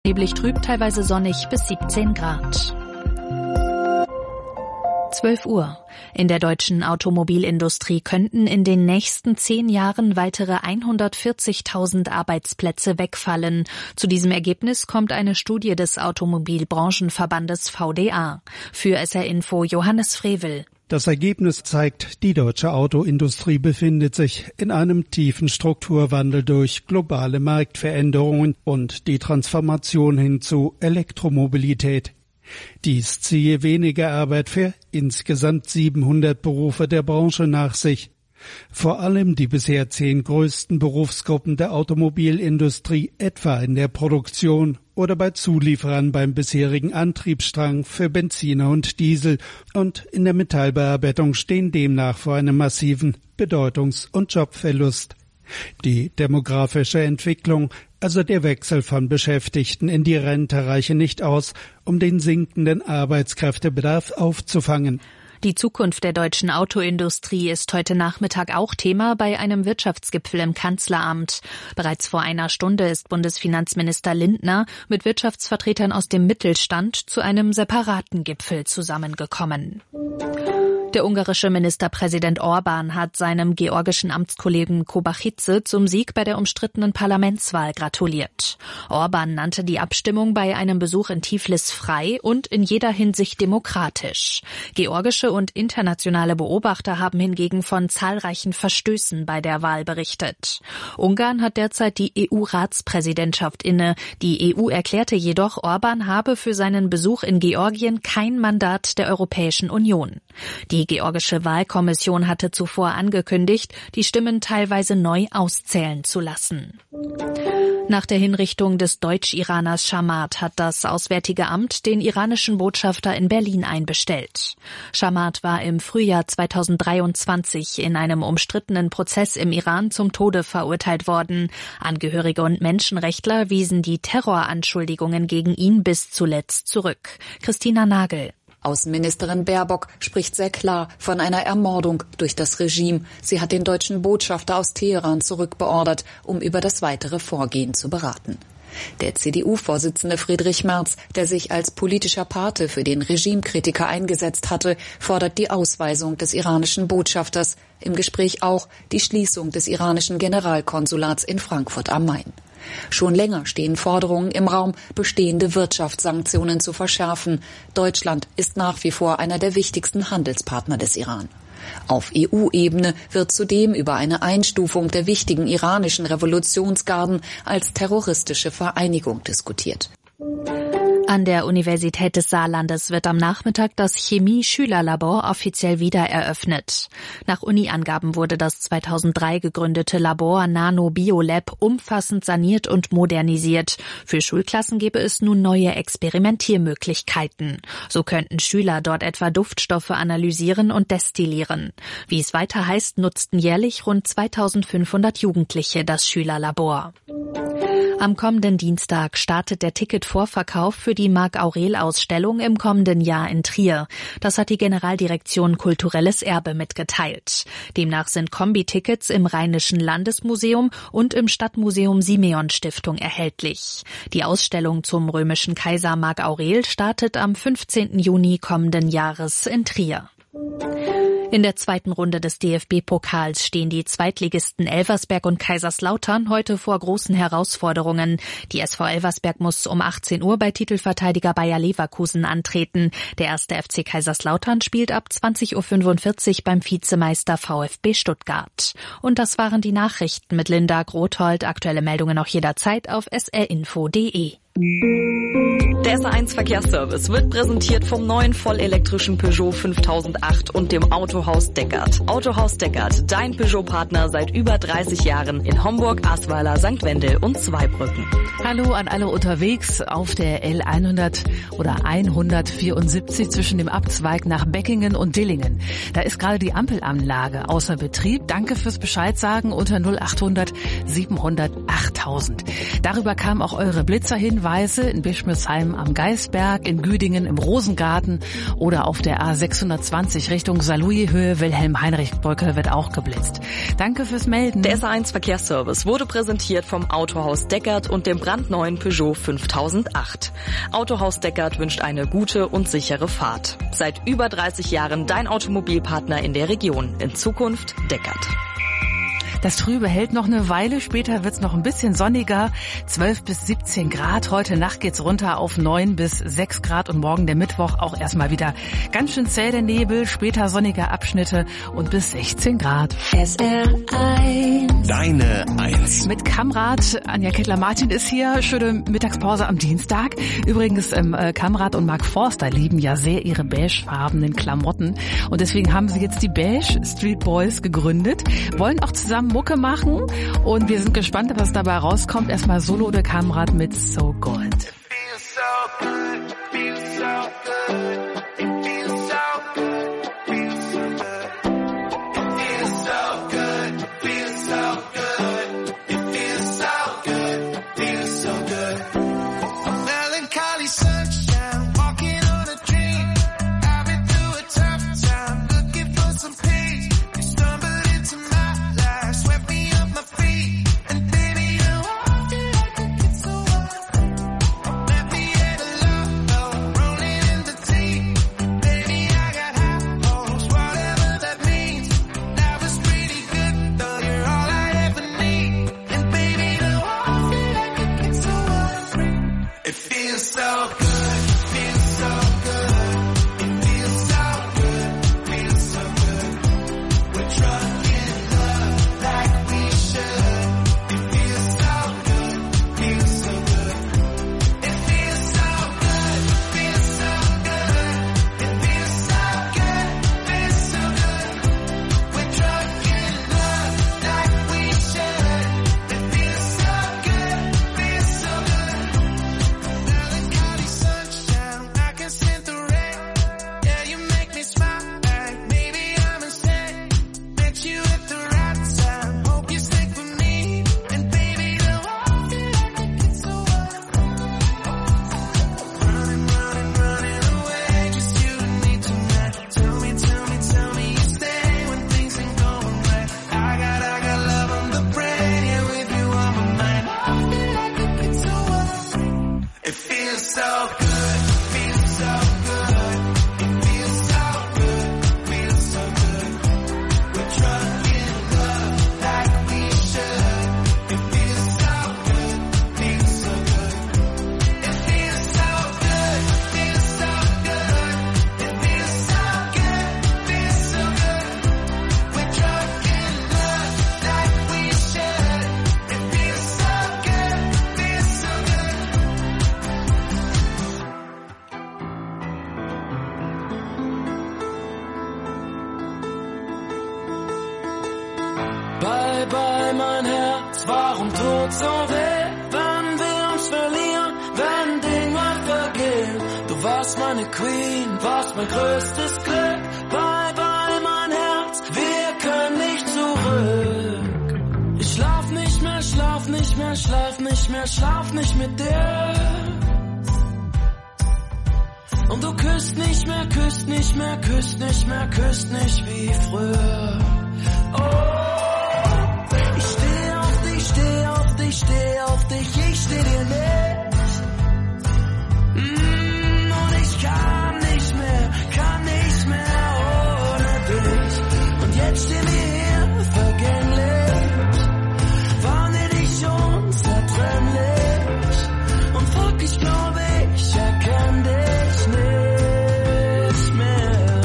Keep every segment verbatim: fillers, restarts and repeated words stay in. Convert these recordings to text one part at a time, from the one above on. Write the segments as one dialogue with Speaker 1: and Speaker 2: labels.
Speaker 1: neblig trüb, teilweise sonnig bis siebzehn Grad. zwölf Uhr. In der deutschen Automobilindustrie könnten in den nächsten zehn Jahren weitere hundertvierzigtausend Arbeitsplätze wegfallen. Zu diesem Ergebnis kommt eine Studie des Automobilbranchenverbandes V D A. Für S R Info Johannes Frevel.
Speaker 2: Das Ergebnis zeigt, die deutsche Autoindustrie befindet sich in einem tiefen Strukturwandel durch globale Marktveränderungen und die Transformation hin zu Elektromobilität. Dies ziehe weniger Arbeit für insgesamt siebenhundert Berufe der Branche nach sich. Vor allem die bisher zehn größten Berufsgruppen der Automobilindustrie, etwa in der Produktion oder bei Zulieferern beim bisherigen Antriebsstrang für Benziner und Diesel, und in der Metallbearbeitung stehen demnach vor einem massiven Bedeutungs- und Jobverlust. Die demografische Entwicklung, also der Wechsel von Beschäftigten in die Rente, reiche nicht aus, um den sinkenden Arbeitskräftebedarf aufzufangen.
Speaker 1: Die Zukunft der deutschen Autoindustrie ist heute Nachmittag auch Thema bei einem Wirtschaftsgipfel im Kanzleramt. Bereits vor einer Stunde ist Bundesfinanzminister Lindner mit Wirtschaftsvertretern aus dem Mittelstand zu einem separaten Gipfel zusammengekommen. Der ungarische Ministerpräsident Orbán hat seinem georgischen Amtskollegen Kobachidze zum Sieg bei der umstrittenen Parlamentswahl gratuliert. Orbán nannte die Abstimmung bei einem Besuch in Tiflis frei und in jeder Hinsicht demokratisch. Georgische und internationale Beobachter haben hingegen von zahlreichen Verstößen bei der Wahl berichtet. Ungarn hat derzeit die E U-Ratspräsidentschaft inne. Die E U erklärte jedoch, Orbán habe für seinen Besuch in Georgien kein Mandat der Europäischen Union. Die Die georgische Wahlkommission hatte zuvor angekündigt, die Stimmen teilweise neu auszählen zu lassen. Nach der Hinrichtung des Deutsch-Iraners Shamat hat das Auswärtige Amt den iranischen Botschafter in Berlin einbestellt. Shamat war im Frühjahr zweitausenddreiundzwanzig in einem umstrittenen Prozess im Iran zum Tode verurteilt worden. Angehörige und Menschenrechtler wiesen die Terroranschuldigungen gegen ihn bis zuletzt zurück. Christina Nagel.
Speaker 3: Außenministerin Baerbock spricht sehr klar von einer Ermordung durch das Regime. Sie hat den deutschen Botschafter aus Teheran zurückbeordert, um über das weitere Vorgehen zu beraten. Der C D U-Vorsitzende Friedrich Merz, der sich als politischer Pate für den Regimekritiker eingesetzt hatte, fordert die Ausweisung des iranischen Botschafters, im Gespräch auch die Schließung des iranischen Generalkonsulats in Frankfurt am Main. Schon länger stehen Forderungen im Raum, bestehende Wirtschaftssanktionen zu verschärfen. Deutschland ist nach wie vor einer der wichtigsten Handelspartner des Iran. Auf E U-Ebene wird zudem über eine Einstufung der wichtigen iranischen Revolutionsgarden als terroristische Vereinigung diskutiert.
Speaker 1: An der Universität des Saarlandes wird am Nachmittag das Chemie-Schülerlabor offiziell wieder eröffnet. Nach Uni-Angaben wurde das zweitausenddrei gegründete Labor Nano-Biolab umfassend saniert und modernisiert. Für Schulklassen gäbe es nun neue Experimentiermöglichkeiten. So könnten Schüler dort etwa Duftstoffe analysieren und destillieren. Wie es weiter heißt, nutzten jährlich rund zweitausendfünfhundert Jugendliche das Schülerlabor. Am kommenden Dienstag startet der Ticketvorverkauf für die Marc-Aurel-Ausstellung im kommenden Jahr in Trier. Das hat die Generaldirektion Kulturelles Erbe mitgeteilt. Demnach sind Kombi-Tickets im Rheinischen Landesmuseum und im Stadtmuseum Simeon-Stiftung erhältlich. Die Ausstellung zum römischen Kaiser Marc Aurel startet am fünfzehnten Juni kommenden Jahres in Trier. In der zweiten Runde des D F B-Pokals stehen die Zweitligisten Elversberg und Kaiserslautern heute vor großen Herausforderungen. Die S V Elversberg muss um achtzehn Uhr bei Titelverteidiger Bayer Leverkusen antreten. Der erste F C Kaiserslautern spielt ab zwanzig Uhr fünfundvierzig beim Vizemeister VfB Stuttgart. Und das waren die Nachrichten mit Linda Grothold. Aktuelle Meldungen auch jederzeit auf s r info punkt d e.
Speaker 4: Der S R eins Verkehrsservice wird präsentiert vom neuen vollelektrischen Peugeot fünftausendacht und dem Autohaus Deckert. Autohaus Deckert, dein Peugeot-Partner seit über dreißig Jahren in Homburg, Asweiler, Sankt Wendel und Zweibrücken.
Speaker 5: Hallo an alle unterwegs auf der L hundert oder hundertvierundsiebzig zwischen dem Abzweig nach Beckingen und Dillingen. Da ist gerade die Ampelanlage außer Betrieb. Danke fürs Bescheid sagen unter null achthundert siebenhundert achttausend. Darüber kamen auch eure Blitzer hin, Weiße, in Bischmissheim am Geisberg, in Güdingen im Rosengarten oder auf der A sechshundertzwanzig Richtung Saarlouis-Höhe Wilhelm-Heinrich-Brücke wird auch geblitzt. Danke fürs Melden.
Speaker 4: Der S A eins Verkehrsservice wurde präsentiert vom Autohaus Deckert und dem brandneuen Peugeot fünftausendacht. Autohaus Deckert wünscht eine gute und sichere Fahrt. Seit über dreißig Jahren dein Automobilpartner in der Region. In Zukunft Deckert.
Speaker 5: Das Trübe hält noch eine Weile, später wird's noch ein bisschen sonniger, zwölf bis siebzehn Grad. Heute Nacht geht's runter auf neun bis sechs Grad und morgen der Mittwoch auch erstmal wieder ganz schön zäh der Nebel, später sonnige Abschnitte und bis sechzehn Grad.
Speaker 3: S R eins.
Speaker 6: Deine Eins.
Speaker 5: Mit Kamrat, Anja Kettler-Martin ist hier, schöne Mittagspause am Dienstag. Übrigens, ähm, Kamrat und Mark Forster lieben ja sehr ihre beigefarbenen Klamotten und deswegen haben sie jetzt die Beige Street Boys gegründet, wollen auch zusammen Mucke machen und wir sind gespannt, was dabei rauskommt. Erstmal Solo der Kamrat mit So Good.
Speaker 7: Bye, bye, mein Herz, warum tut so weh, wenn wir uns verlieren, wenn Dinge vergehen. Du warst meine Queen, warst mein größtes Glück. Bye, bye, mein Herz, wir können nicht zurück. Ich schlaf nicht mehr, schlaf nicht mehr, schlaf nicht mehr, schlaf nicht mit dir. Und du küsst nicht mehr, küsst nicht mehr, küsst nicht mehr, küsst nicht wie früher. Oh. Ich steh auf dich, ich steh dir nicht. Mm, und ich kann nicht mehr, kann nicht mehr ohne dich. Und jetzt stehen wir hier, vergänglich. Waren wir nicht unzertrennlich? Und fuck, ich glaube, ich erkenn dich nicht mehr.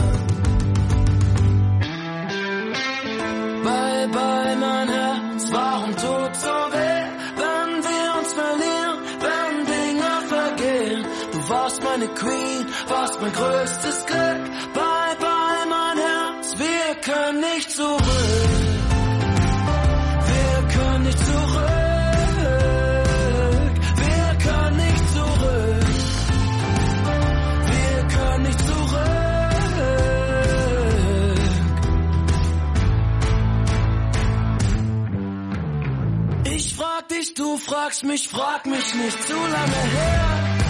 Speaker 7: Bye, bye, mein Herz, warum tut so weh? Warst meine Queen, warst mein größtes Glück. Bye, bye, mein Herz, wir können nicht zurück. Wir können nicht zurück. Wir können nicht zurück. Wir können nicht zurück. Ich frag dich, du fragst fragst mich, frag mich nicht zu lange her.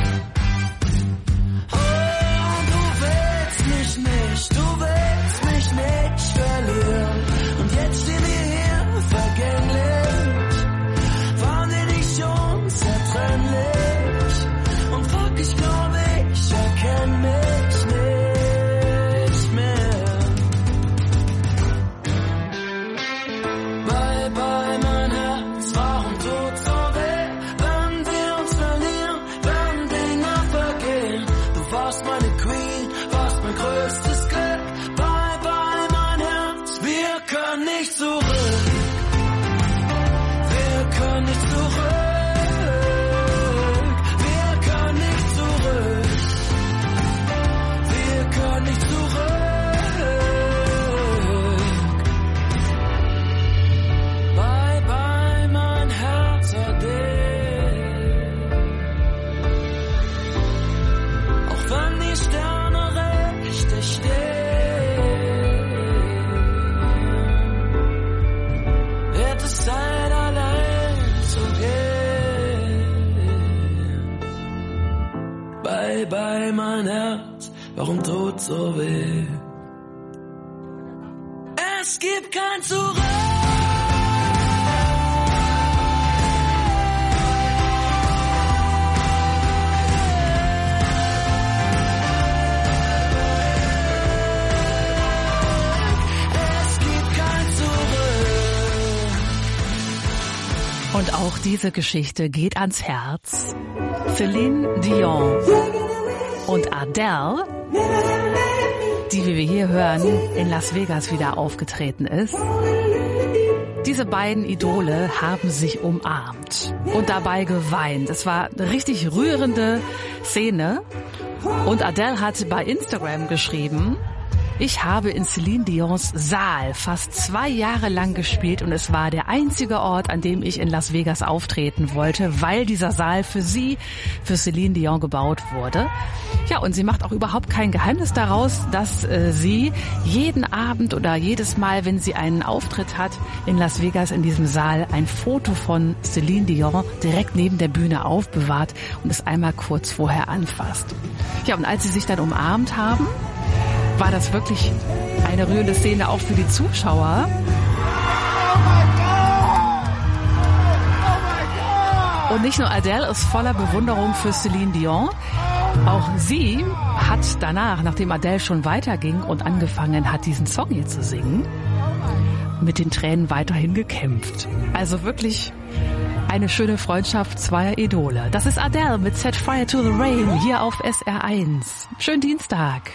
Speaker 7: Oh, du willst mich nicht, du willst mich nicht verlieren. Und jetzt stehen wir hier vergänglich, waren wir nicht schon zertrennlich? Und frag, ich glaube, ich erkenn mich nicht mehr. Bye, bye, mein Herz, warum tut so weh, wenn wir uns verlieren, wenn Dinge vergehen? Du warst meine Queen, warst mein größtes Glück. Bye, bye, mein Herz, wir können nicht zurück. Wir können nicht zurück. Wir können nicht zurück. Wir können nicht zurück. Bye, bye, mein Herz, Adele. Auch wenn die Sterne richtig stehen, wird es Zeit, allein zu gehen. Bye, bye, mein Herz, warum tut so weh? Es gibt kein Zurück. Es gibt kein Zurück.
Speaker 5: Und auch diese Geschichte geht ans Herz. Celine Dion und Adele, die, wie wir hier hören, in Las Vegas wieder aufgetreten ist. Diese beiden Idole haben sich umarmt und dabei geweint. Es war eine richtig rührende Szene. Und Adele hat bei Instagram geschrieben: Ich habe in Celine Dions Saal fast zwei Jahre lang gespielt und es war der einzige Ort, an dem ich in Las Vegas auftreten wollte, weil dieser Saal für sie, für Celine Dion gebaut wurde. Ja, und sie macht auch überhaupt kein Geheimnis daraus, dass äh, sie jeden Abend oder jedes Mal, wenn sie einen Auftritt hat in Las Vegas in diesem Saal, ein Foto von Celine Dion direkt neben der Bühne aufbewahrt und es einmal kurz vorher anfasst. Ja, und als sie sich dann umarmt haben, war das wirklich eine rührende Szene auch für die Zuschauer. Und nicht nur Adele ist voller Bewunderung für Celine Dion, auch sie hat danach, nachdem Adele schon weiterging und angefangen hat, diesen Song hier zu singen, mit den Tränen weiterhin gekämpft. Also wirklich eine schöne Freundschaft zweier Idole. Das ist Adele mit Set Fire to the Rain hier auf S R eins. Schönen Dienstag.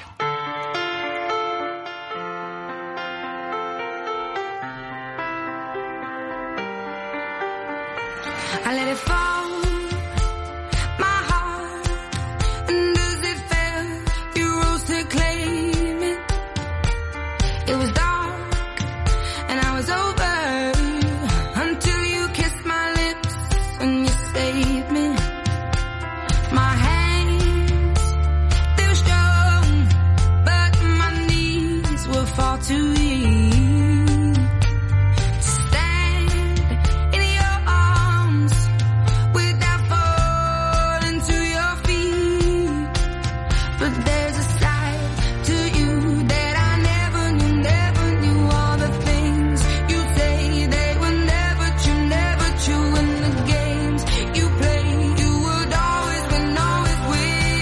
Speaker 6: I let it fall, my heart, and as it fell, you rose to claim it. It was dark, and I was over, until you kissed my lips, and you saved me. My hands, they were strong, but my knees were far too weak.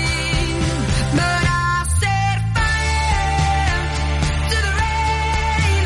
Speaker 6: But I set fire to the rain.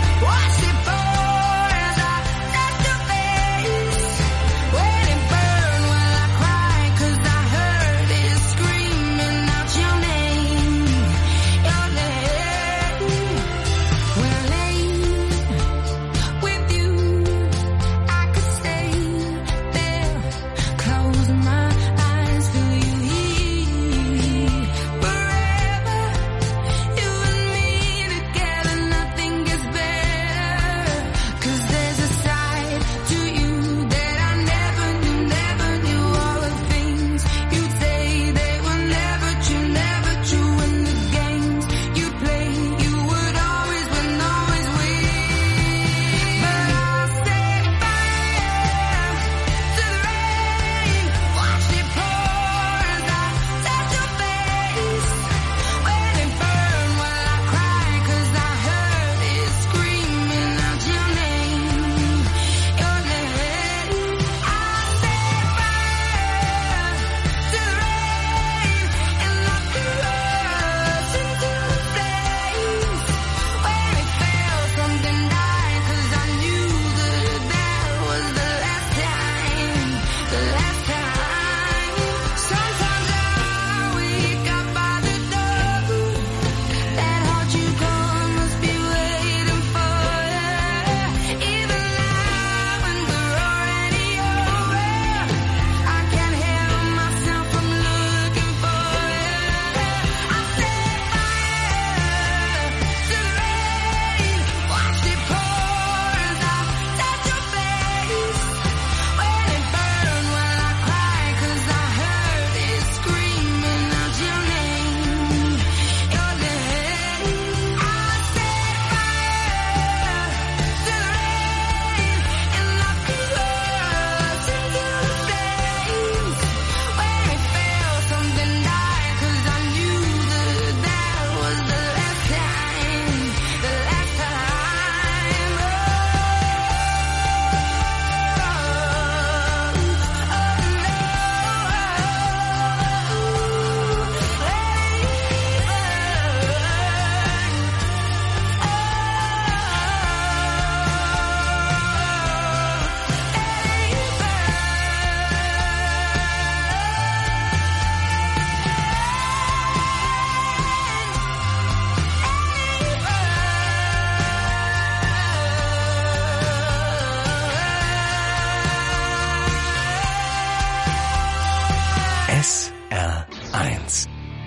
Speaker 8: eins.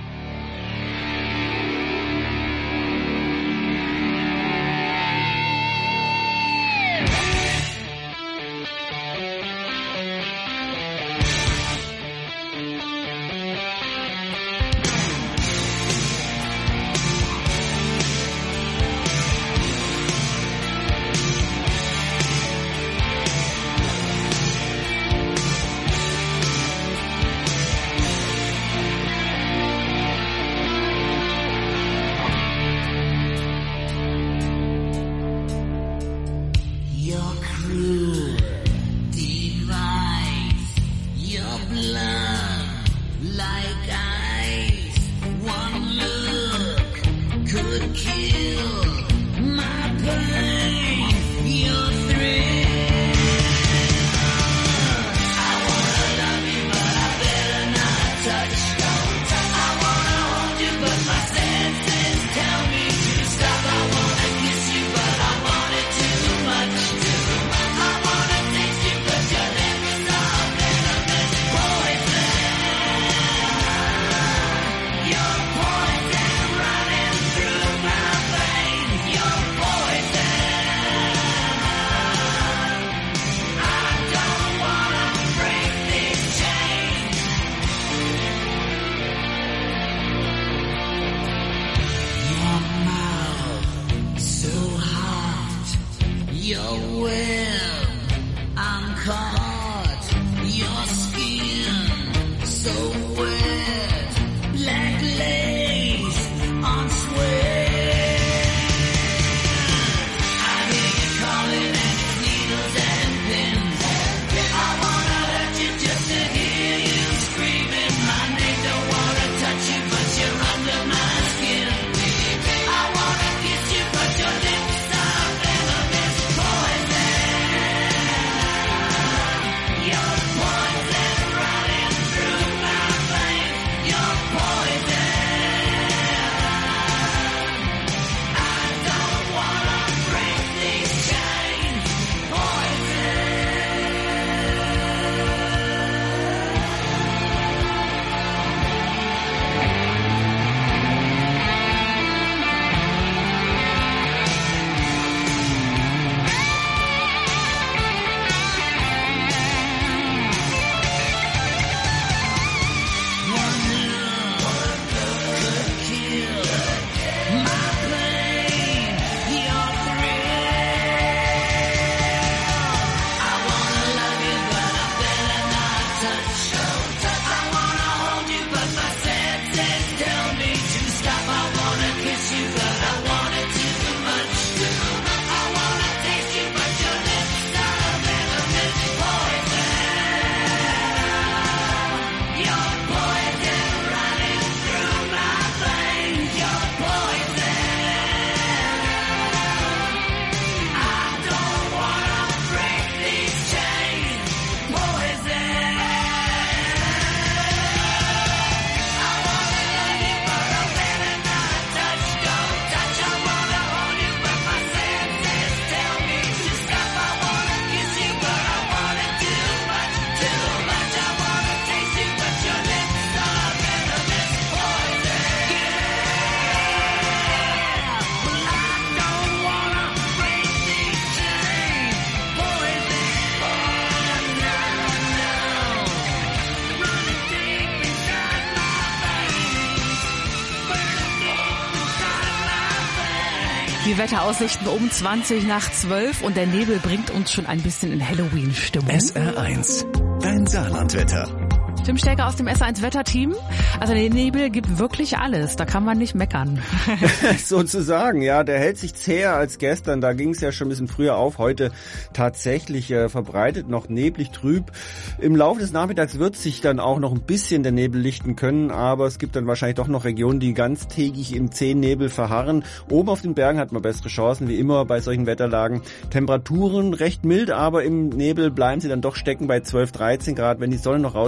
Speaker 5: Die Wetteraussichten um zwanzig nach zwölf und der Nebel bringt uns schon ein bisschen in Halloween-Stimmung.
Speaker 8: S R eins, dein Saarlandwetter.
Speaker 5: Tim Stärke aus dem S R eins Wetterteam. Also der Nebel gibt wirklich alles, da kann man nicht meckern.
Speaker 9: Sozusagen, ja, der hält sich zäher als gestern, da ging es ja schon ein bisschen früher auf, heute tatsächlich äh, verbreitet, noch neblig trüb. Im Laufe des Nachmittags wird sich dann auch noch ein bisschen der Nebel lichten können, aber es gibt dann wahrscheinlich doch noch Regionen, die ganztägig im zähen Nebel verharren. Oben auf den Bergen hat man bessere Chancen, wie immer bei solchen Wetterlagen. Temperaturen recht mild, aber im Nebel bleiben sie dann doch stecken bei zwölf, dreizehn Grad. Wenn die Sonne noch rauskommt, werden wir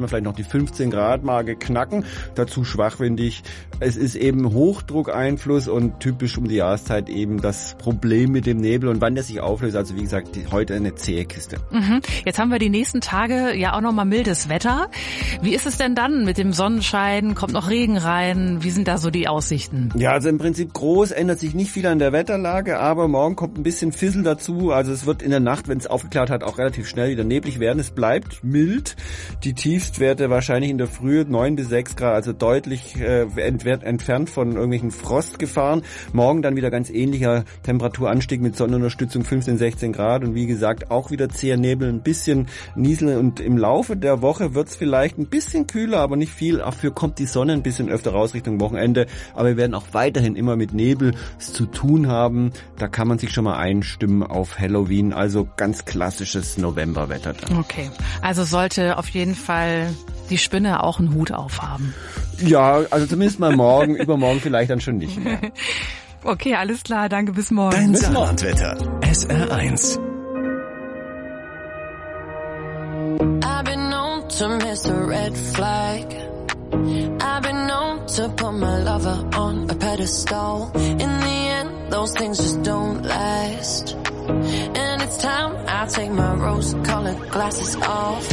Speaker 9: wir vielleicht noch die fünfzehn Grad Marke knacken. Dazu schwachwindig. Es ist eben Hochdruckeinfluss und typisch um die Jahreszeit eben das Problem mit dem Nebel und wann der sich auflöst. Also wie gesagt, die, heute eine zähe Kiste.
Speaker 5: Mhm. Jetzt haben wir die nächsten Tage ja auch noch mal mildes Wetter. Wie ist es denn dann mit dem Sonnenschein? Kommt noch Regen rein? Wie sind da so die Aussichten?
Speaker 9: Ja, also im Prinzip groß ändert sich nicht viel an der Wetterlage, aber morgen kommt ein bisschen Fissel dazu. Also es wird in der Nacht, wenn es aufgeklärt hat, auch relativ schnell wieder neblig werden. Es bleibt mild. Die Tiefstwerte wahrscheinlich in der Früh neun bis sechs Grad, also deutlich äh, ent- entfernt von irgendwelchen Frostgefahren. Morgen dann wieder ganz ähnlicher Temperaturanstieg mit Sonnenunterstützung fünfzehn, sechzehn Grad und wie gesagt auch wieder zäher Nebel, ein bisschen Niesel und im Laufe der Woche wird es vielleicht ein bisschen kühler, aber nicht viel. Dafür kommt die Sonne ein bisschen öfter raus Richtung Wochenende, aber wir werden auch weiterhin immer mit Nebel zu tun haben. Da kann man sich schon mal einstimmen auf Halloween, also ganz klassisches Novemberwetter dann.
Speaker 5: Okay, also sollte auf jeden Fall die Spinne auch einen Hut aufhaben.
Speaker 9: Ja, also zumindest mal morgen, übermorgen vielleicht dann schon nicht mehr.
Speaker 5: Okay, alles klar, danke, bis morgen.
Speaker 8: Dein Saarlandwetter, S R eins.
Speaker 6: I've been known to miss a red flag. I've been known to put my lover on a pedestal. In the end, those things just don't last. And it's time I take my rose-colored glasses off.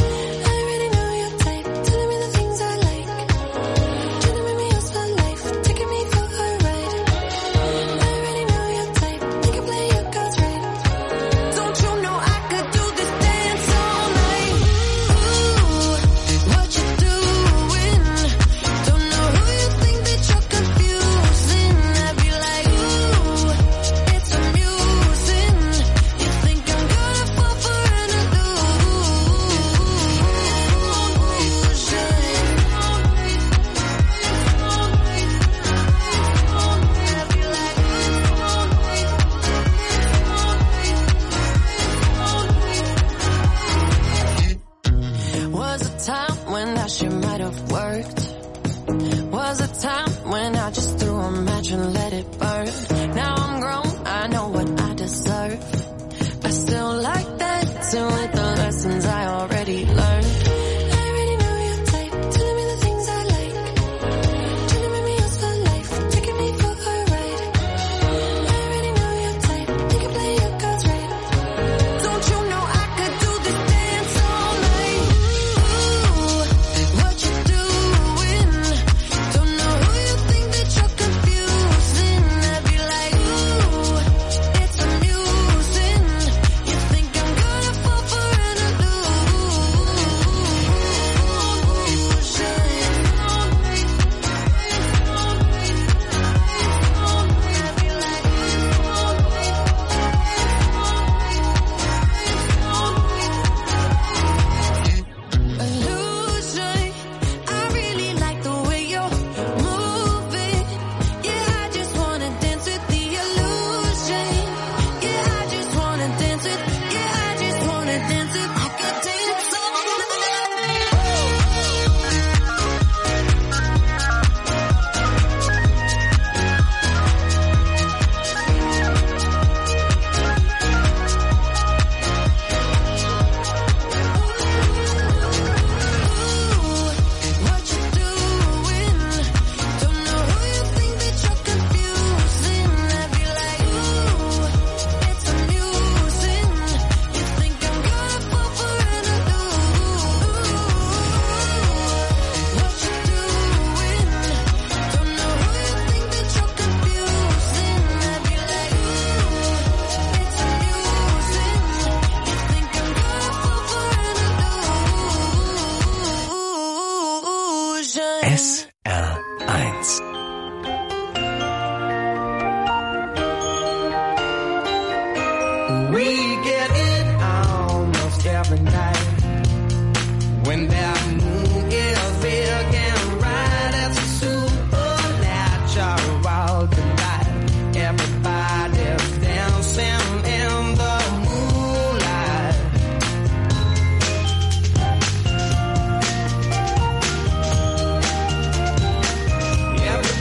Speaker 8: S R eins.
Speaker 7: We get it almost every night when that moon is big and bright. It's a supernatural delight. Everybody's dancing in the moonlight. Every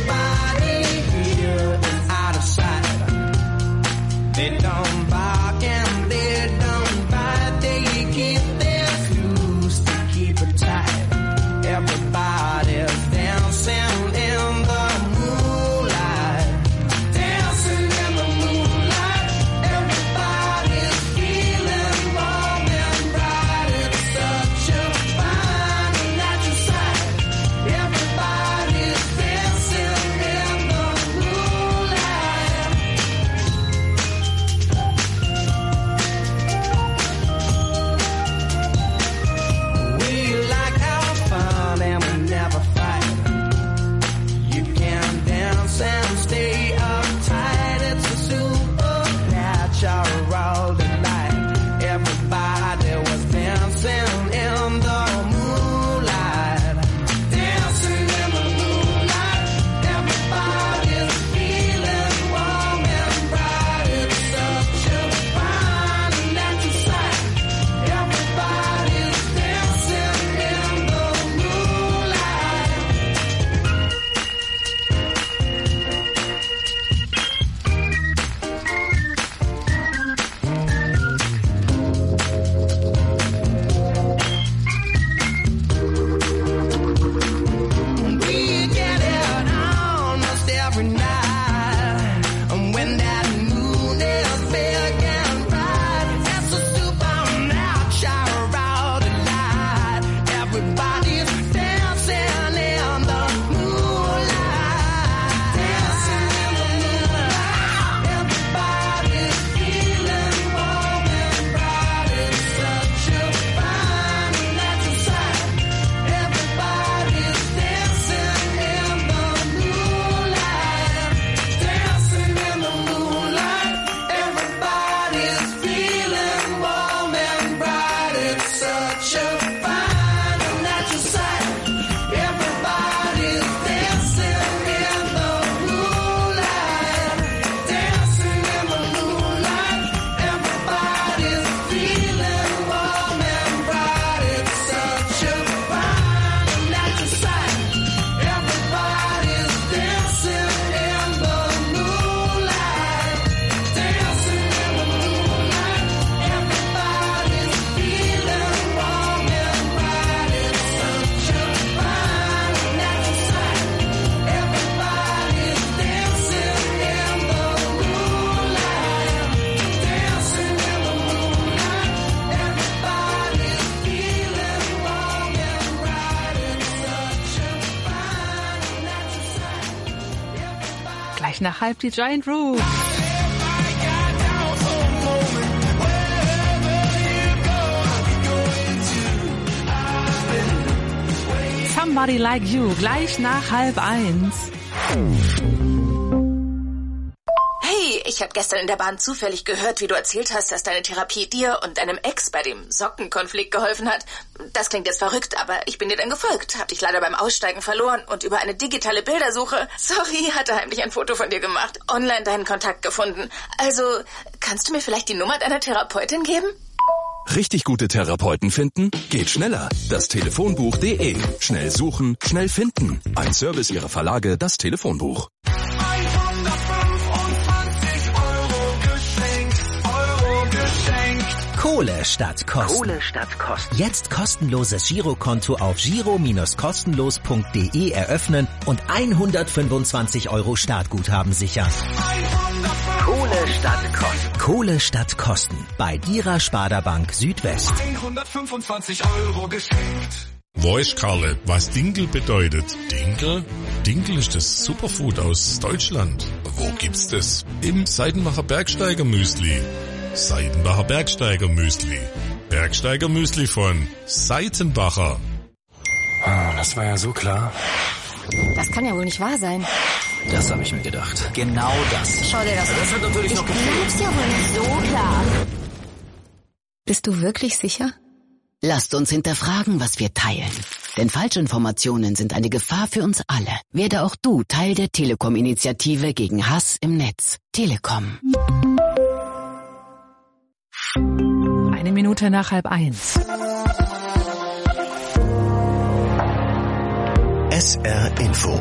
Speaker 5: Gleich nach halb die Giant Rooks. Somebody Like You, gleich nach halb eins.
Speaker 10: Hey, ich habe gestern in der Bahn zufällig gehört, wie du erzählt hast, dass deine Therapie dir und deinem Ex bei dem Sockenkonflikt geholfen hat. Das klingt jetzt verrückt, aber ich bin dir dann gefolgt, hab dich leider beim Aussteigen verloren und über eine digitale Bildersuche, sorry, hatte heimlich ein Foto von dir gemacht, online deinen Kontakt gefunden. Also, kannst du mir vielleicht die Nummer deiner Therapeutin geben?
Speaker 8: Richtig gute Therapeuten finden? Geht schneller. Das Telefonbuch punkt de. Schnell suchen, schnell finden. Ein Service Ihrer Verlage, das Telefonbuch.
Speaker 11: Kohle statt Kosten. Kohle statt Kosten. Jetzt kostenloses Girokonto auf giro Bindestrich kostenlos punkt de eröffnen und hundertfünfundzwanzig Euro Startguthaben sichern. Kohle statt Kosten. Kohle statt Kosten. Bei Dira Sparda Bank Südwest.
Speaker 12: hundertfünfundzwanzig Euro geschenkt. Weiß Karle, was Dinkel bedeutet? Dinkel? Dinkel ist das Superfood aus Deutschland. Wo gibt's das? Im Seidenbacher Bergsteiger Müsli. Seidenbacher Bergsteiger Müsli. Bergsteiger Müsli von Seitenbacher.
Speaker 13: Ah, das war ja so klar.
Speaker 14: Das kann ja wohl nicht wahr sein.
Speaker 13: Das habe ich mir gedacht. Genau das.
Speaker 14: Schau dir das an.
Speaker 13: Das hat natürlich
Speaker 14: ich
Speaker 13: noch
Speaker 14: glaub's ja wohl nicht so klar. Bist du wirklich sicher?
Speaker 15: Lasst uns hinterfragen, was wir teilen. Denn Falschinformationen sind eine Gefahr für uns alle. Werde auch du Teil der Telekom-Initiative gegen Hass im Netz. Telekom.
Speaker 5: Eine Minute nach halb eins.
Speaker 8: S R Info.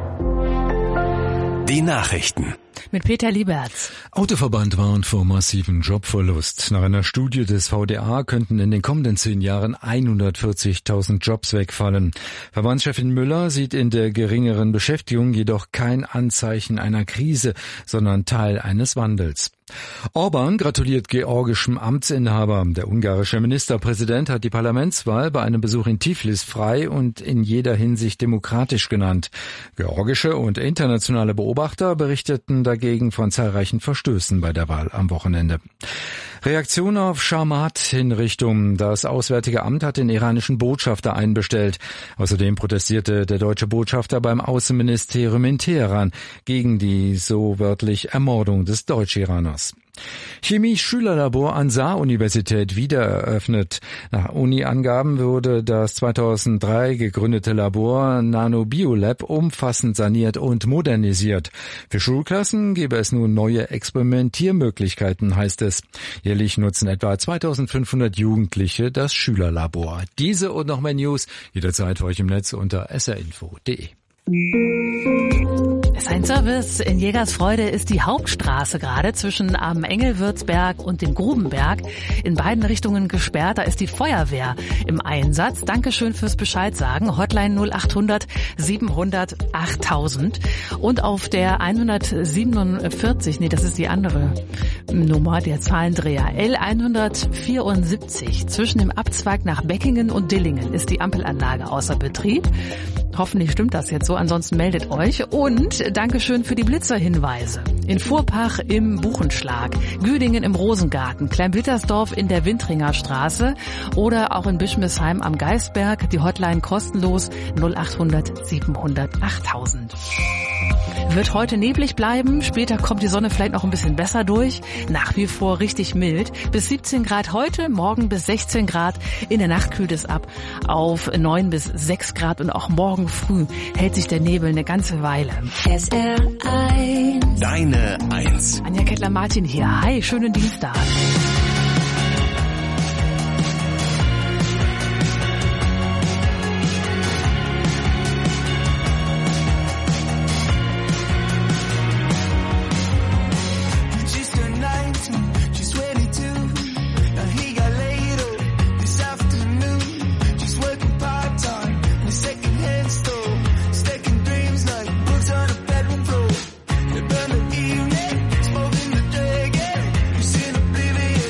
Speaker 8: Die Nachrichten.
Speaker 5: Mit Peter Lieberts.
Speaker 16: Autoverband warnt vor massiven Jobverlust. Nach einer Studie des V D A könnten in den kommenden zehn Jahren hundertvierzigtausend Jobs wegfallen. Verbandschefin Müller sieht in der geringeren Beschäftigung jedoch kein Anzeichen einer Krise, sondern Teil eines Wandels. Orban gratuliert georgischem Amtsinhaber. Der ungarische Ministerpräsident hat die Parlamentswahl bei einem Besuch in Tiflis frei und in jeder Hinsicht demokratisch genannt. Georgische und internationale Beobachter berichteten dagegen von zahlreichen Verstößen bei der Wahl am Wochenende. Reaktion auf Scharmat-Hinrichtung. Das Auswärtige Amt hat den iranischen Botschafter einbestellt. Außerdem protestierte der deutsche Botschafter beim Außenministerium in Teheran gegen die so wörtlich Ermordung des Deutsch-Iraners. Chemie-Schülerlabor an Saar-Universität wieder eröffnet. Nach Uni-Angaben wurde das zweitausenddrei gegründete Labor Nanobiolab umfassend saniert und modernisiert. Für Schulklassen gäbe es nun neue Experimentiermöglichkeiten, heißt es. Jährlich nutzen etwa zweitausendfünfhundert Jugendliche das Schülerlabor. Diese und noch mehr News jederzeit für euch im Netz unter s r info punkt de.
Speaker 5: Sein Service in Jägersfreude ist die Hauptstraße gerade zwischen am Engelwürzberg und dem Grubenberg in beiden Richtungen gesperrt. Da ist die Feuerwehr im Einsatz. Dankeschön fürs Bescheid sagen. Hotline null achthundert siebenhundert achttausend. Und auf der hundertsiebenundvierzig, nee, das ist die andere Nummer, der Zahlendreher, L hundertvierundsiebzig. Zwischen dem Abzweig nach Beckingen und Dillingen ist die Ampelanlage außer Betrieb. Hoffentlich stimmt das jetzt so, ansonsten meldet euch. Und Dankeschön für die Blitzerhinweise. In Furpach im Buchenschlag, Güdingen im Rosengarten, Kleinbittersdorf in der Wintringer Straße oder auch in Bischmesheim am Geisberg. Die Hotline kostenlos null achthundert siebenhundert achttausend. Wird heute neblig bleiben, später kommt die Sonne vielleicht noch ein bisschen besser durch. Nach wie vor richtig mild. Bis siebzehn Grad heute, morgen bis sechzehn Grad. In der Nacht kühlt es ab auf neun bis sechs Grad und auch morgen früh hält sich der Nebel eine ganze Weile.
Speaker 6: S R eins.
Speaker 8: Deine Eins.
Speaker 5: Anja Kettler-Martin hier. Hi, schönen Dienstag.
Speaker 6: Burn the evening, smoking the day again. You seen oblivion.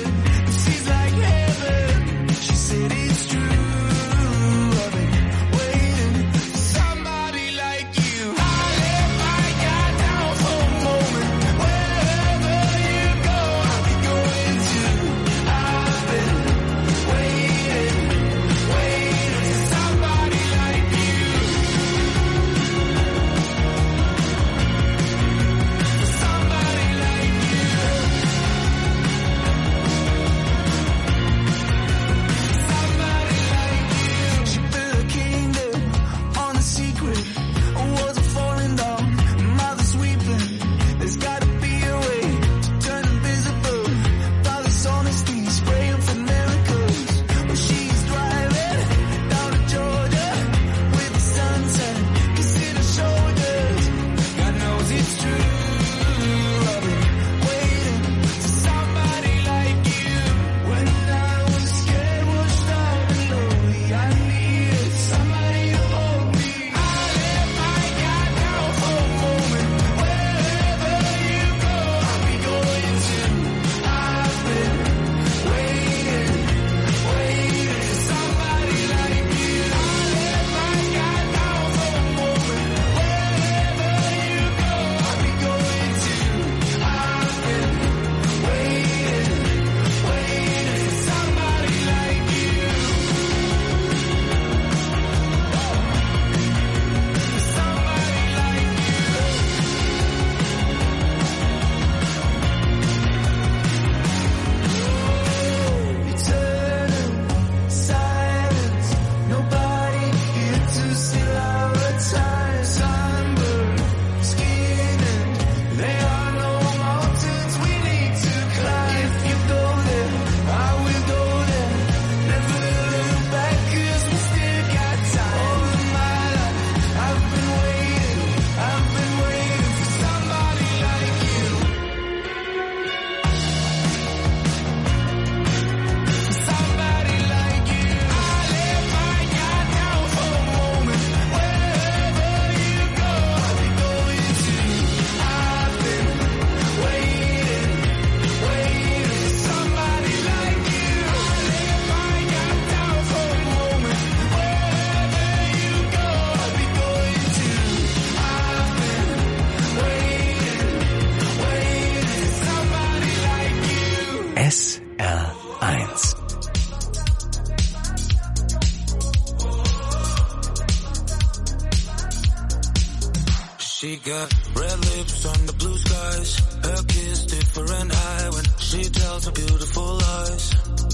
Speaker 7: She got red lips on the blue skies. Her kiss different eye when she tells her beautiful lies.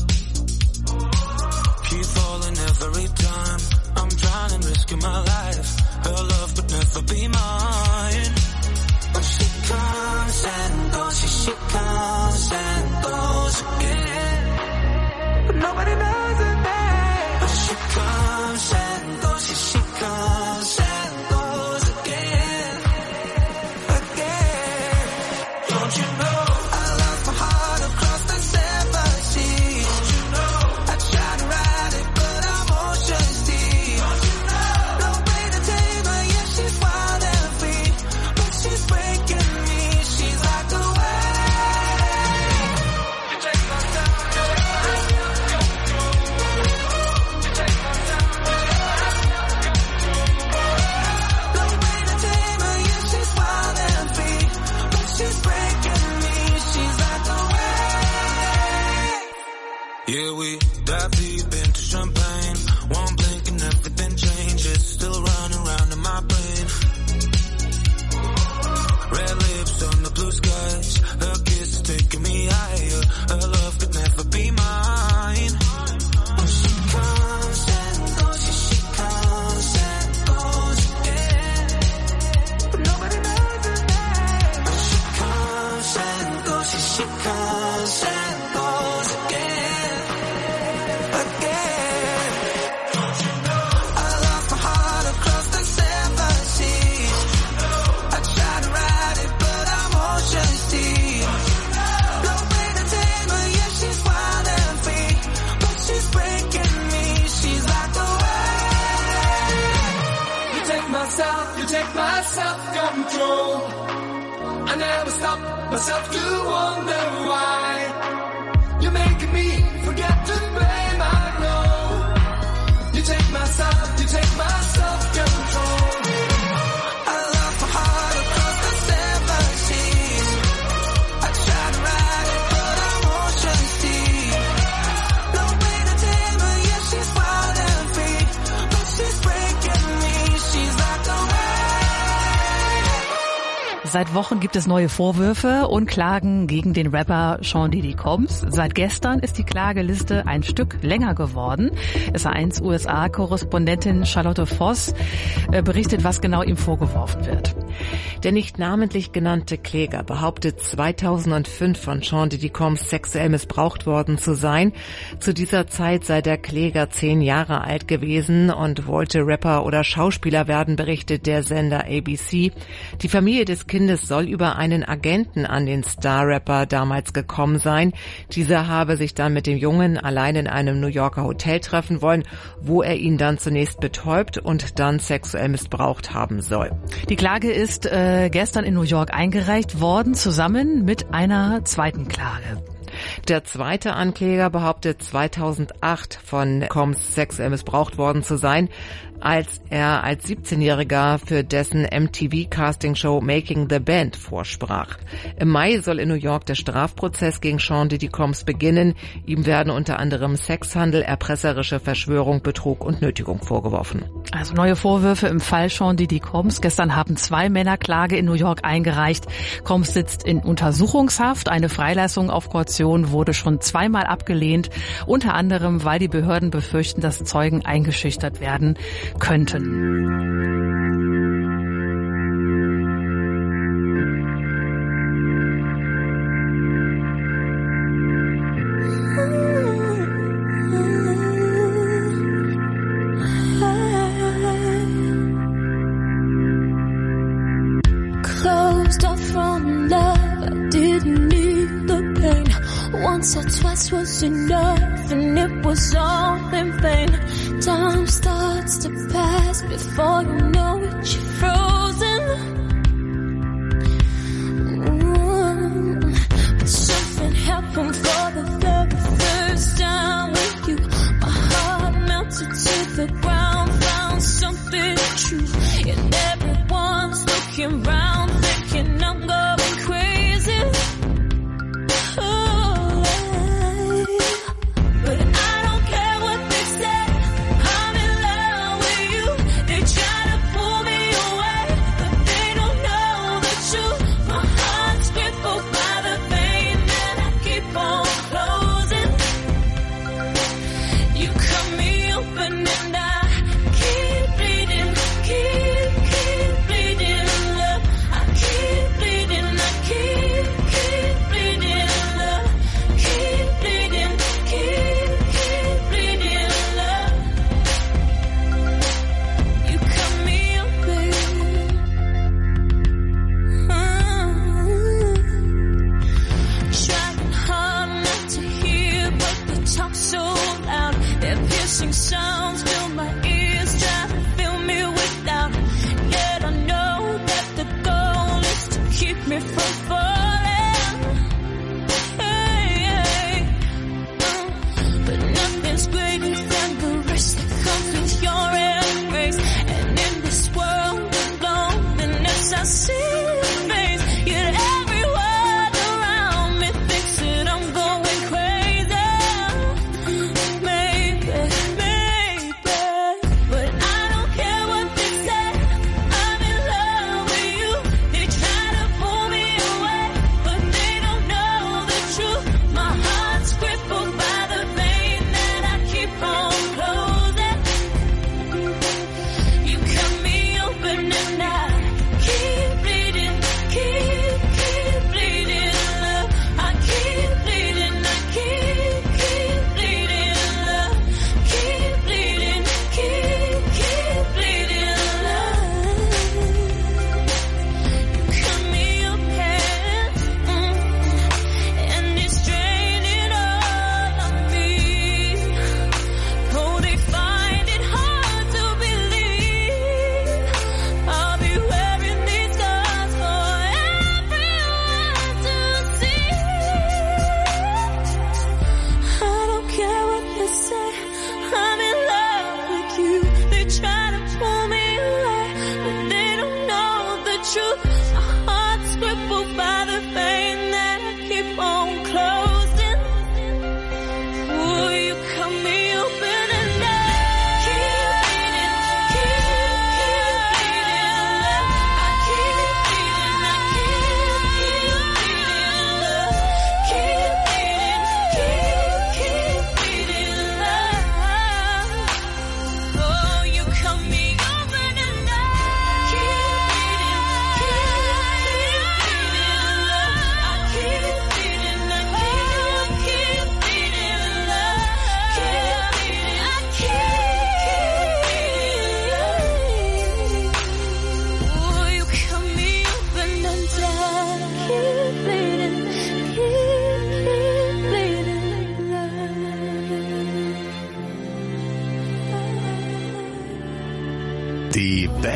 Speaker 7: Keep falling every time. I'm trying and risking my life. Her love could never be mine. But she comes and goes, she, she comes and goes again. But nobody knows her name. But she comes and goes, she, she comes and goes again. Again. Don't you know I lost my heart across the seven seas? Don't you know I tried to ride it but I'm oceans deep? Don't you know no way to tame her, yeah she's wild and free, but she's breaking me, she's like the wave. You take my time, you take my time, you take my time, no way to tame her, yeah she's wild and free, but she's breaking me, she's like the wave. Yeah, we dive deep into champagne. One blink and everything changes. Still running around in my brain. Red lips on the blue skies. Her kiss is taking me higher. Her love could never be mine. When she comes and goes, yeah, she comes and goes again. But nobody knows her name. When she comes and goes, yeah, she comes and goes again. Again. Don't you know I lost my heart across the seven seas? I tried to ride it but I'm oceans deep. No way to tame her, yeah she's wild and free, but she's breaking me, she's like the wave. You take my self, you take my self-control. I never stop myself to wonder why. You're making me forget to blame, I know. You take my self, you take my self-control. I lost my heart across the seven seas. I tried to ride it but I'm oceans deep. No way to tame her, yeah she's wild and free, but she's breaking me, she's like the wave.
Speaker 5: Seit Wochen gibt es neue Vorwürfe und Klagen gegen den Rapper Sean Diddy Combs. Seit gestern ist die Klageliste ein Stück länger geworden. S A eins U S A-Korrespondentin Charlotte Voss äh, berichtet, was genau ihm vorgeworfen wird.
Speaker 17: Der nicht namentlich genannte Kläger behauptet zweitausendfünf von Sean Diddy Combs sexuell missbraucht worden zu sein. Zu dieser Zeit sei der Kläger zehn Jahre alt gewesen und wollte Rapper oder Schauspieler werden, berichtet der Sender A B C. Die Familie des Kindes soll über einen Agenten an den Star-Rapper damals gekommen sein. Dieser habe sich dann mit dem Jungen allein in einem New Yorker Hotel treffen wollen, wo er ihn dann zunächst betäubt und dann sexuell missbraucht haben soll.
Speaker 5: Die Klage ist äh, gestern in New York eingereicht worden, zusammen mit einer zweiten Klage.
Speaker 17: Der zweite Ankläger behauptet zweitausendacht von Combs sexuell missbraucht worden zu sein, als er als siebzehnjähriger für dessen M T V-Castingshow Making the Band vorsprach. Im Mai soll in New York der Strafprozess gegen Sean Diddy Combs beginnen. Ihm werden unter anderem Sexhandel, erpresserische Verschwörung, Betrug und Nötigung vorgeworfen.
Speaker 5: Also neue Vorwürfe im Fall Sean Diddy Combs. Gestern haben zwei Männer Klage in New York eingereicht. Combs sitzt in Untersuchungshaft. Eine Freilassung auf Kaution wurde schon zweimal abgelehnt, unter anderem, weil die Behörden befürchten, dass Zeugen eingeschüchtert werden könnten.
Speaker 18: Closed off from love, I didn't need the pain. Once or twice was enough, and it was all in vain. Time starts to pass before you know it, you're frozen. Ooh. But something happened for the very first time with you. My heart melted to the ground, found something true, and everyone's looking round, thinking I'm going crazy. Oh, but I don't care what they say. I'm in love with you. They try to pull me away, but they don't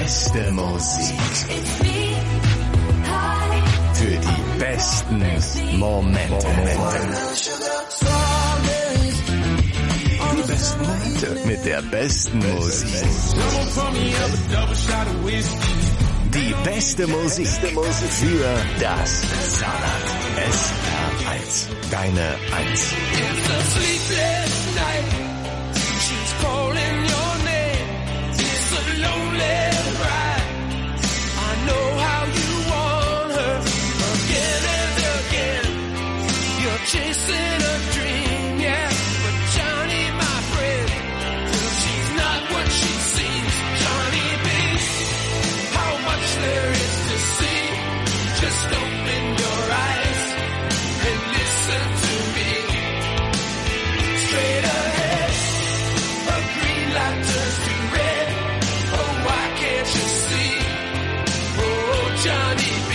Speaker 19: beste Musik. Für die besten Momente. Die besten Momente mit der besten Musik. Die beste Musik für das Saarland. S R eins. Deine Eins.
Speaker 7: Chasing a dream, yeah, but Johnny, my friend, she's not what she seems. Johnny B, how much there is to see. Just open your eyes and listen to me. Straight ahead, a green light turns to red. Oh, why can't you see? Oh, Johnny B.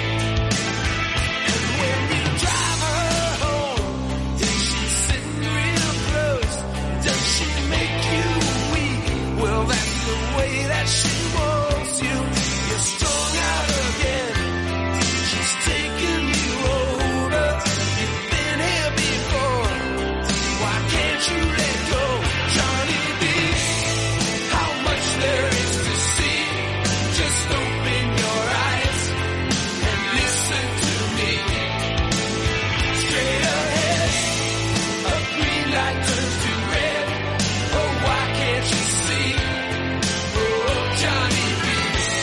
Speaker 7: That she wants you, you're strung out again. She's taking you over. You've been here before. Why can't you let go, Johnny B? How much there is to see. Just open your eyes and listen to me. Straight ahead, a green light turns to red. Oh, why can't you see? Johnny B.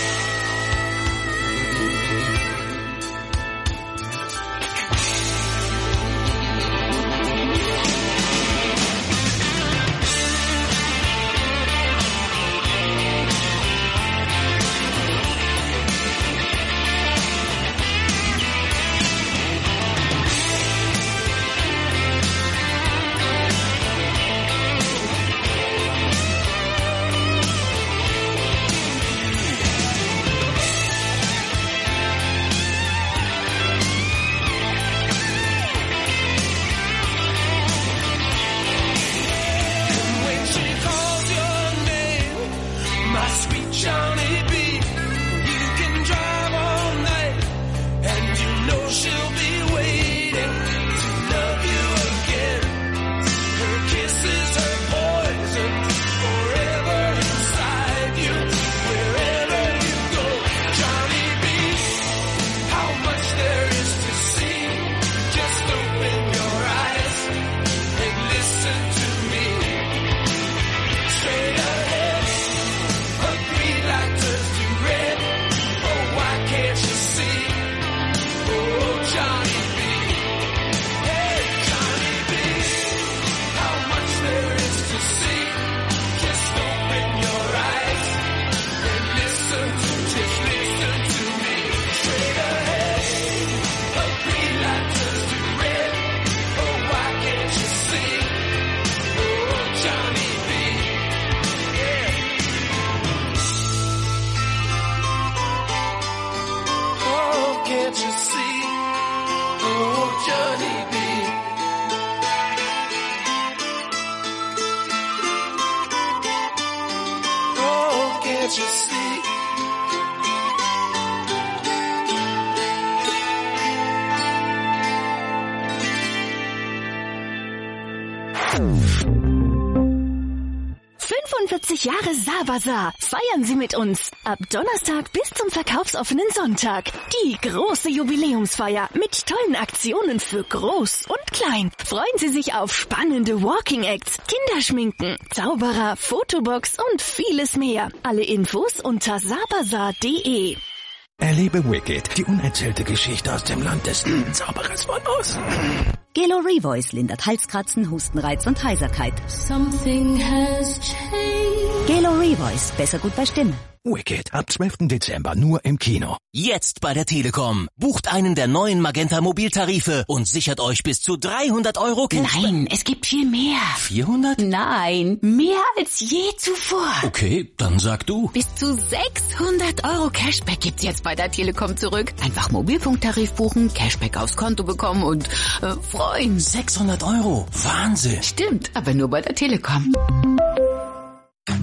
Speaker 20: fünfundvierzig Jahre Saarbazar. Feiern Sie mit uns. Ab Donnerstag bis zum verkaufsoffenen Sonntag. Die große Jubiläumsfeier mit tollen Aktionen für Groß und Klein. Freuen Sie sich auf spannende Walking Acts, Kinderschminken, Zauberer, Fotobox und vieles mehr. Alle Infos unter saarbazar punkt de.
Speaker 11: Erlebe Wicked, die unerzählte Geschichte aus dem Land des Zauberers von Oz.
Speaker 21: Gelo Revoice lindert Halskratzen, Hustenreiz und Heiserkeit.
Speaker 18: Something has changed.
Speaker 21: Gelo Revoice, besser gut bei Stimme.
Speaker 11: Wicked, ab zwölften Dezember nur im Kino.
Speaker 22: Jetzt bei der Telekom. Bucht einen der neuen Magenta Mobiltarife und sichert euch bis zu dreihundert Euro Cashback.
Speaker 21: Nein, es gibt viel mehr.
Speaker 22: vierhundert?
Speaker 21: Nein, mehr als je zuvor.
Speaker 22: Okay, dann sag du.
Speaker 21: Bis zu sechshundert Euro Cashback gibt's jetzt bei der Telekom zurück. Einfach Mobilfunktarif buchen, Cashback aufs Konto bekommen und äh, freuen.
Speaker 22: sechshundert Euro? Wahnsinn.
Speaker 21: Stimmt, aber nur bei der Telekom.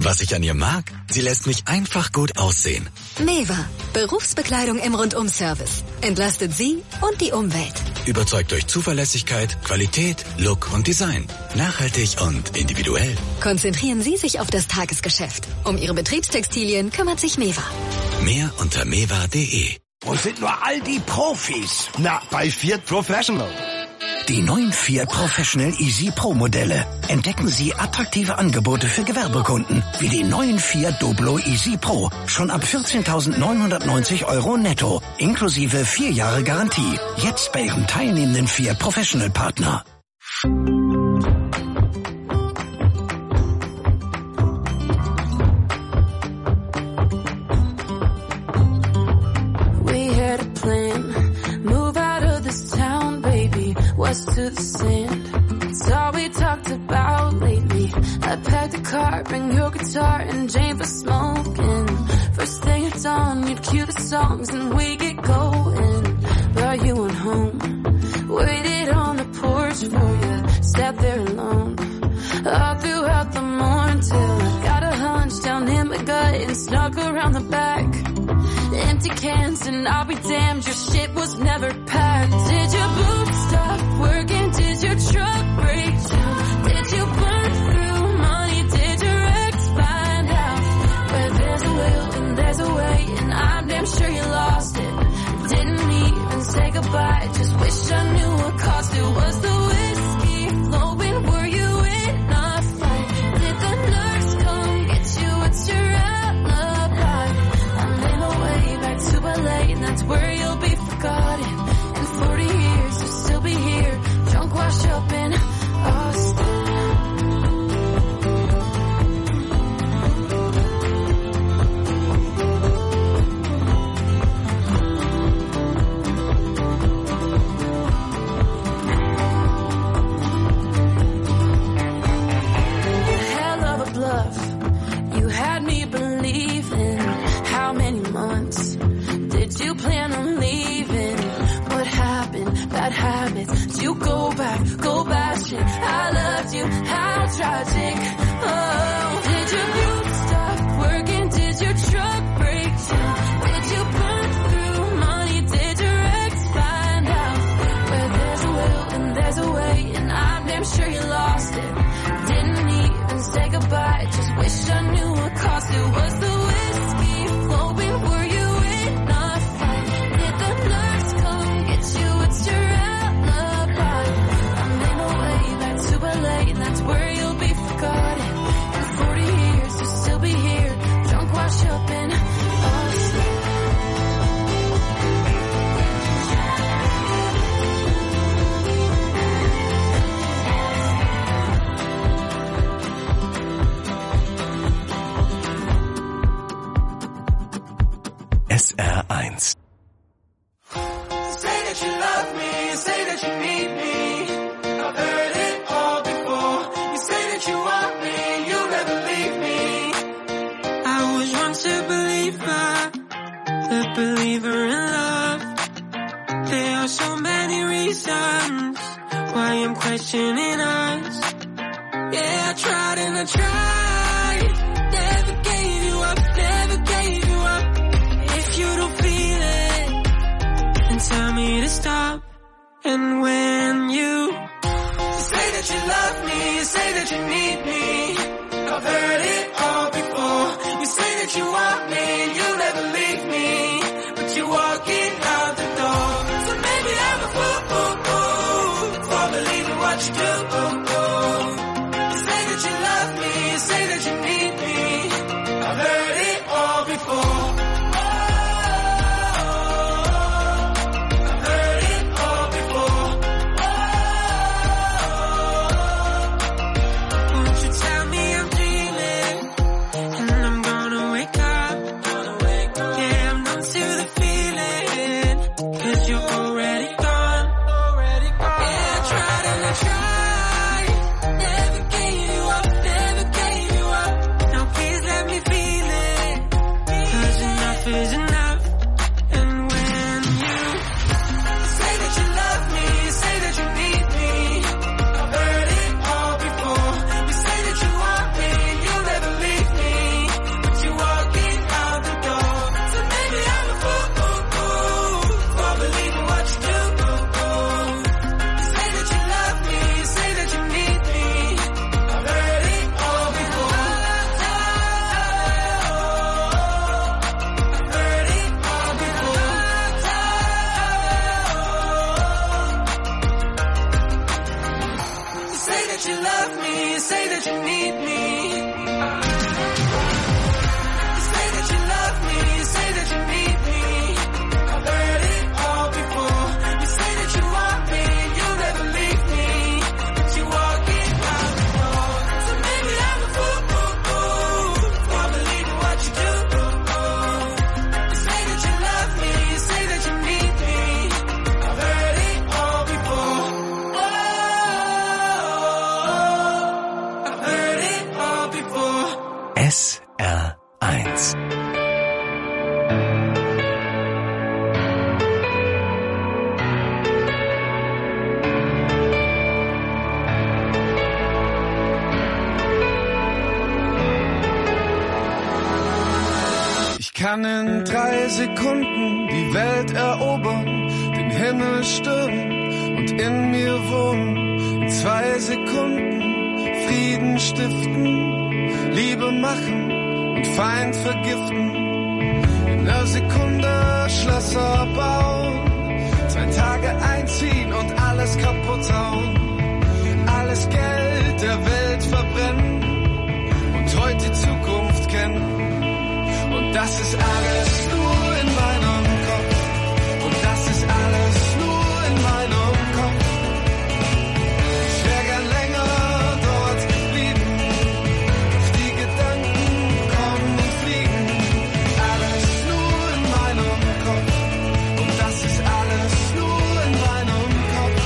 Speaker 1: Was ich an ihr mag? Sie lässt mich einfach gut aussehen.
Speaker 20: Meva, Berufsbekleidung im Rundum-Service. Entlastet Sie und die Umwelt.
Speaker 1: Überzeugt durch Zuverlässigkeit, Qualität, Look und Design. Nachhaltig und individuell.
Speaker 20: Konzentrieren Sie sich auf das Tagesgeschäft. Um Ihre Betriebstextilien kümmert sich Meva.
Speaker 1: Mehr unter meva punkt de.
Speaker 2: Wo sind nur all die Profis? Na, bei Fiat Professional.
Speaker 23: Die neuen Fiat Professional Easy Pro Modelle. Entdecken Sie attraktive Angebote für Gewerbekunden, wie den neuen Fiat Doblo Easy Pro. Schon ab vierzehntausendneunhundertneunzig Euro netto, inklusive vier Jahre Garantie. Jetzt bei Ihrem teilnehmenden Fiat Professional Partner.
Speaker 6: West to the sand. It's all we talked about lately. I packed a car, bring your guitar and Jane for smoking. First thing at dawn, you'd cue the songs and we get going. Brought you on home, waited on the porch for you, sat there alone. All throughout the morning till I got a hunch down in my gut and snuck around the back. Empty cans and I'll be damned, your shit was never packed. Did your boots stop working? Did your truck break down? Did you burn through money? Did your ex find out? Where there's a will and there's a way, and I'm damn sure you lost it. Didn't even say goodbye, just wish I knew what cost it. Was the whiskey flowing? Were you in a fight? Did the nurse come get you? What's your alibi? I'm in my way back to L A, and that's where you'll be forgotten. In forty years, you'll still be here, drunk, washed up in Austin. Hell of a bluff, you had me believing. How many months did you plan on leaving? What happened? Bad habits. Did you go back, go bashing? I loved you, how tragic. Oh, did your boots stop working? Did your truck break down? Did you burn through money? Did your ex find out? Where there's a will and there's a way, and I'm damn sure you lost it. Didn't even say goodbye, just wish I knew what cost it. Was the whiskey flowing? Were you in a fight? Did the nurse come get you? What's your alibi? I'm in my way back to L A, and that's where you'll be forgotten. In forty years, you'll still be here, drunk, washed up in Austin.
Speaker 2: S R eins.
Speaker 7: Say that you love me, say that you need me. I've heard it all before. You say that you want me, you'll never leave me.
Speaker 24: I was once a believer, a believer in love. There are so many reasons why I'm questioning us. Yeah, I tried and I tried, never gave you up, never gave you up. If you don't feel it, then tell me to stop. And when you
Speaker 7: say that you love me, say that you need me. I've heard it all before. You say that you want me, you'll never leave me, but you're walking out the door. So maybe I'm a fool for believing what you do. You say that you love me, you say that you need me. I've heard it all before. Me
Speaker 3: kann in drei Sekunden die Welt erobern, den Himmel stürmen und in mir wohnen. In zwei Sekunden Frieden stiften, Liebe machen und Feind vergiften. In einer Sekunde Schlösser bauen, zwei Tage einziehen und alles kaputt hauen. Alles Geld der Welt verbrennen und heute die Zukunft kennen. Und das ist alles nur in meinem Kopf. Und das ist alles nur in meinem Kopf. Ich wär gern länger dort geblieben, doch die Gedanken kommen und fliegen. Alles nur in meinem Kopf. Und das ist alles nur in meinem Kopf.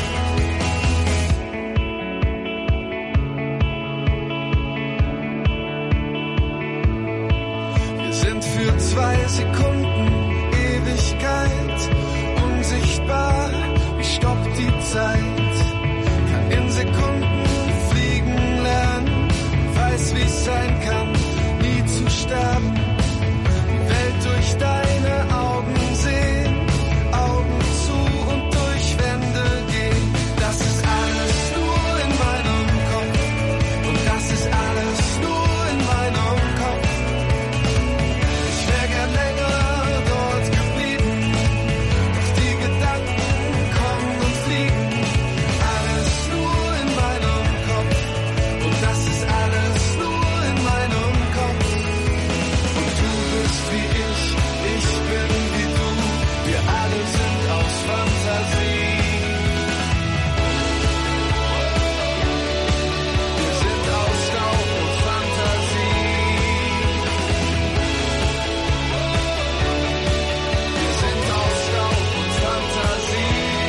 Speaker 3: Wir sind für zwei Sekunden Ewigkeit, unsichtbar, wie stoppt die Zeit. Kann in Sekunden fliegen lernen, weiß wie's sein kann, nie zu sterben. Die Welt durch deine Augen sehen, Augen zu und durch Wände gehen. Das ist alles nur in meinem Kopf. Und das ist alles nur in meinem Kopf. Ich wär gern länger dort geblieben, doch die Gedanken kommen und fliegen. Alles nur in meinem Kopf. Und das ist alles nur in meinem Kopf. Und du bist wie ich, ich bin wie du. Wir alle sind aus Fantasie. Wir sind aus Staub und Fantasie. Wir sind aus Staub und Fantasie.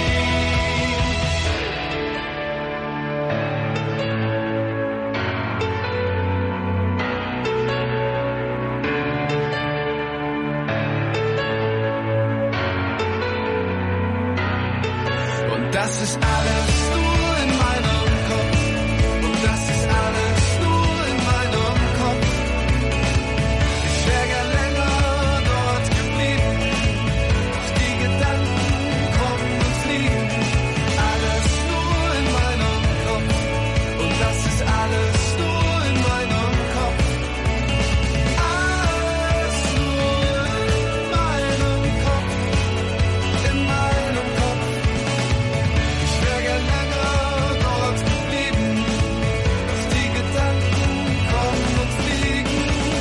Speaker 3: Und das ist alles nur in meinem Kopf. Und das ist alles nur in meinem Kopf. Ich wär gern länger dort geblieben, doch die Gedanken kommen und fliegen. Alles nur in meinem Kopf. Und das ist alles nur in meinem Kopf. Alles nur in meinem Kopf. In meinem Kopf. Ich wär gern länger dort geblieben, doch die Gedanken kommen und fliegen.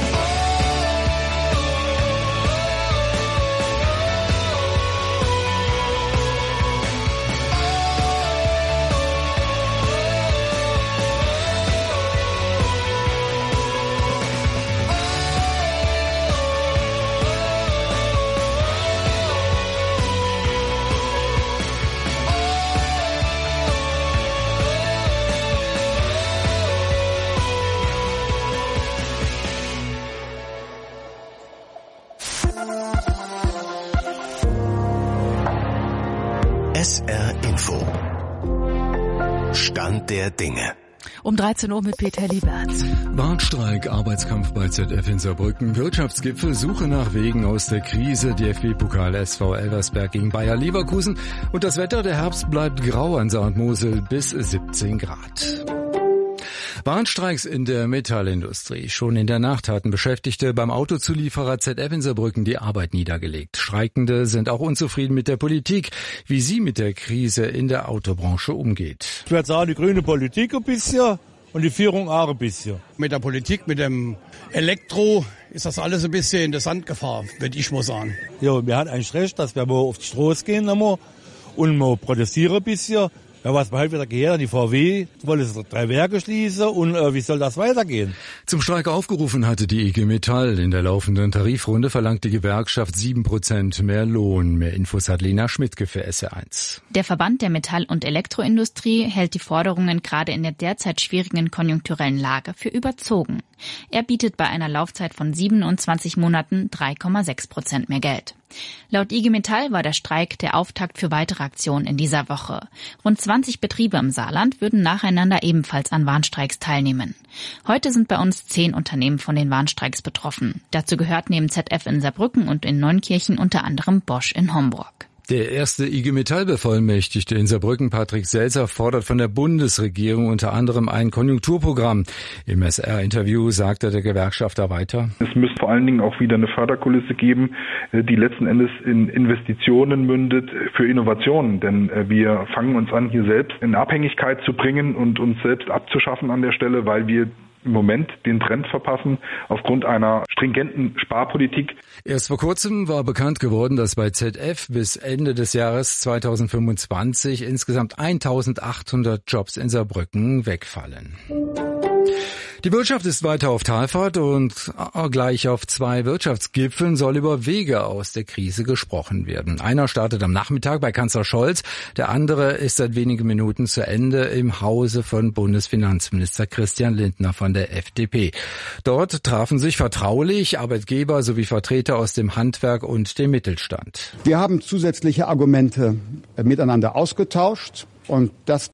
Speaker 19: S R Info. Stand der Dinge.
Speaker 5: Um dreizehn Uhr mit Peter Liebert.
Speaker 16: Warnstreik, Arbeitskampf bei Z F in Saarbrücken, Wirtschaftsgipfel, Suche nach Wegen aus der Krise, D F B-Pokal S V Elversberg gegen Bayer Leverkusen und das Wetter, der Herbst bleibt grau an Sankt Mosel bis siebzehn Grad. Warnstreiks in der Metallindustrie. Schon in der Nacht hatten Beschäftigte beim Autozulieferer Z F in Saarbrücken die Arbeit niedergelegt. Streikende sind auch unzufrieden mit der Politik, wie sie mit der Krise in der Autobranche umgeht.
Speaker 4: Ich würde sagen, die grüne Politik ein bisschen und die Führung auch ein bisschen.
Speaker 9: Mit der Politik, mit dem Elektro ist das alles ein bisschen in der Sand gefahren, würde ich mal sagen.
Speaker 4: Ja, wir hatten eigentlich recht, dass wir mal auf die Straße gehen nochmal und mal protestieren ein bisschen. Ja, was man halt wieder gehört, die V W wollen drei Werke schließen und äh, wie soll das weitergehen?
Speaker 16: Zum Streik aufgerufen hatte die I G Metall. In der laufenden Tarifrunde verlangt die Gewerkschaft sieben Prozent mehr Lohn. Mehr Infos hat Lena Schmidtke für S R eins.
Speaker 10: Der Verband der Metall- und Elektroindustrie hält die Forderungen gerade in der derzeit schwierigen konjunkturellen Lage für überzogen. Er bietet bei einer Laufzeit von siebenundzwanzig Monaten drei Komma sechs Prozent mehr Geld. Laut I G Metall war der Streik der Auftakt für weitere Aktionen in dieser Woche. Rund zwanzig Betriebe im Saarland würden nacheinander ebenfalls an Warnstreiks teilnehmen. Heute sind bei uns zehn Unternehmen von den Warnstreiks betroffen. Dazu gehört neben Z F in Saarbrücken und in Neunkirchen unter anderem Bosch in Homburg.
Speaker 16: Der erste I G Metall-Bevollmächtigte in Saarbrücken, Patrick Selzer, fordert von der Bundesregierung unter anderem ein Konjunkturprogramm. Im S R-Interview sagte der Gewerkschafter weiter:
Speaker 12: Es müsste vor allen Dingen auch wieder eine Förderkulisse geben, die letzten Endes in Investitionen mündet für Innovationen. Denn wir fangen uns an, hier selbst in Abhängigkeit zu bringen und uns selbst abzuschaffen an der Stelle, weil wir im Moment den Trend verpassen aufgrund einer stringenten Sparpolitik.
Speaker 16: Erst vor kurzem war bekannt geworden, dass bei Z F bis Ende des Jahres zweitausendfünfundzwanzig insgesamt eintausendachthundert Jobs in Saarbrücken wegfallen. Die Wirtschaft ist weiter auf Talfahrt und gleich auf zwei Wirtschaftsgipfeln soll über Wege aus der Krise gesprochen werden. Einer startet am Nachmittag bei Kanzler Scholz, der andere ist seit wenigen Minuten zu Ende im Hause von Bundesfinanzminister Christian Lindner von der F D P. Dort trafen sich vertraulich Arbeitgeber sowie Vertreter aus dem Handwerk und dem Mittelstand.
Speaker 13: Wir haben zusätzliche Argumente miteinander ausgetauscht. Und das